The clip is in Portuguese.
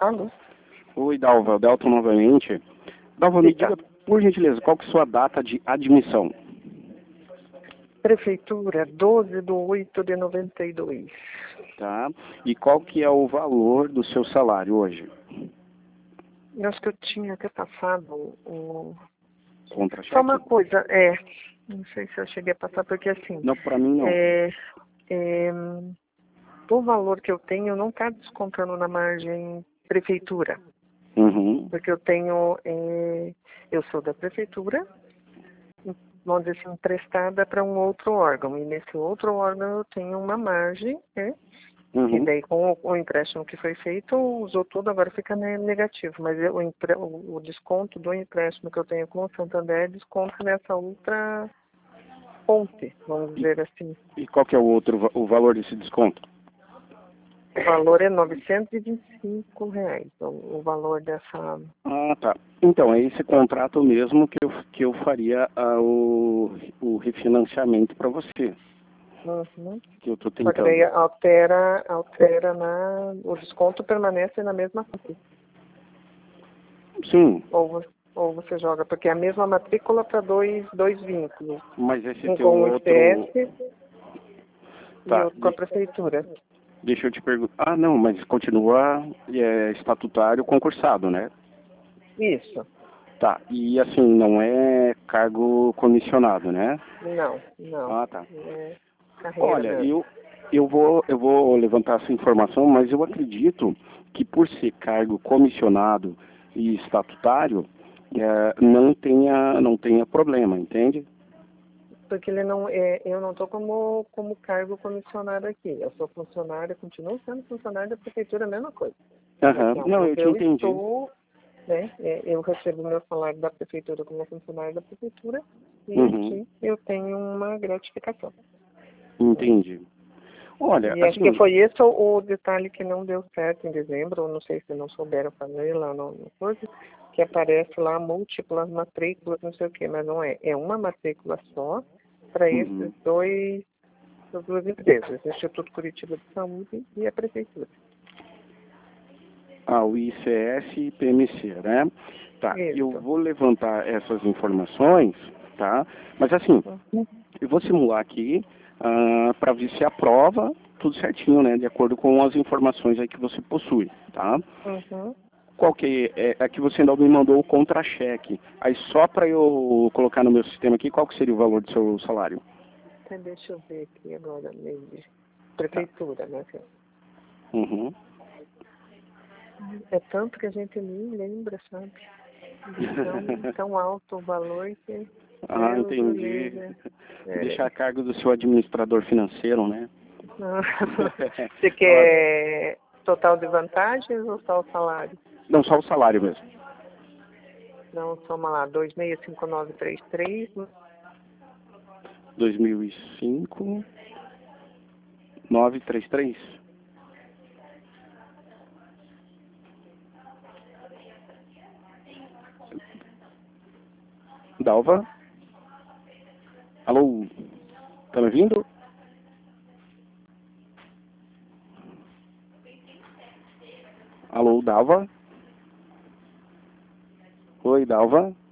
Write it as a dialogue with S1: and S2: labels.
S1: Alô?
S2: Oi, Dalva. Delton novamente. Dalva, me
S1: Eita.
S2: diga, por gentileza, qual que é a sua data de admissão?
S1: Prefeitura, 12/8/92.
S2: Tá? E qual que é o valor do seu salário hoje?
S1: Eu acho que eu tinha até passado o... Só
S2: Contra-cheque?
S1: uma coisa, não sei se eu cheguei a passar, porque assim,
S2: Não, para mim não.
S1: o valor que eu tenho não está descontando na margem prefeitura,
S2: Uhum.
S1: porque eu tenho, eu sou da prefeitura, vamos dizer assim, emprestada para um outro órgão, e nesse outro órgão eu tenho uma margem, né? E
S2: Uhum.
S1: daí com o empréstimo que foi feito, usou tudo, agora fica negativo. Mas o desconto do empréstimo que eu tenho com o Santander desconta nessa outra ponte, vamos dizer assim.
S2: E qual que é o valor desse desconto?
S1: O valor é R$ 925, o valor dessa...
S2: Ah, tá. Então, é esse contrato mesmo que eu faria o refinanciamento para você.
S1: Uhum.
S2: Que eu tô
S1: Só que daí
S2: tentando.
S1: altera o desconto permanece na mesma ponte.
S2: Sim,
S1: Ou você joga, porque é a mesma matrícula para dois vínculos.
S2: mas esse
S1: Um
S2: teu
S1: com o
S2: outro...
S1: ICS e
S2: Tá,
S1: outro com a prefeitura.
S2: deixa eu te perguntar. Ah, não, mas continua estatutário concursado, né?
S1: Isso.
S2: Tá, e assim, não é cargo comissionado, né?
S1: Não.
S2: Ah, tá.
S1: É carreira
S2: Olha,
S1: mesmo.
S2: eu vou levantar essa informação, mas eu acredito que por ser cargo comissionado e estatutário, não tenha problema, entende?
S1: Porque eu não estou como cargo comissionado aqui. Eu sou funcionária, continuo sendo funcionária da prefeitura, a mesma coisa.
S2: Aham,
S1: Aqui
S2: não, eu
S1: onde
S2: te
S1: eu
S2: entendi.
S1: estou, né, eu recebo meu salário da prefeitura como funcionária da prefeitura e
S2: Uhum,
S1: aqui eu tenho uma gratificação. Né?
S2: entendi. Olha,
S1: E acho que
S2: assim,
S1: foi esse o detalhe que não deu certo em dezembro, ou não sei se não souberam fazer lá no coisa, que aparece lá múltiplas matrículas, não sei o quê, mas não é. É uma matrícula só para esses essas duas empresas, o Instituto Curitiba de Saúde e a Prefeitura.
S2: o ICS e PMC, né? Tá, eu
S1: Isso.
S2: vou levantar essas informações, tá? Mas assim, eu vou simular aqui para ver se aprova tudo certinho, né? De acordo com as informações aí que você possui, tá?
S1: Uhum.
S2: Qual que é que você ainda me mandou o contra-cheque. Aí só para eu colocar no meu sistema aqui, qual que seria o valor do seu salário?
S1: Até deixa eu ver aqui agora, mesmo.
S2: Tá.
S1: Prefeitura, né?
S2: Uhum.
S1: É tanto que a gente nem lembra, sabe? De tão alto o valor que Deus o
S2: Entendi.
S1: livre.
S2: Deixar a
S1: É.
S2: cargo do seu administrador financeiro, né?
S1: Você
S2: Ela-
S1: quer total de vantagens ou só o salário?
S2: Não, só o salário mesmo.
S1: Não, soma lá, 265933,
S2: 2005, 933. Dalva? Alô? Tá me ouvindo? Alô, Dalva? Oi, Dalva?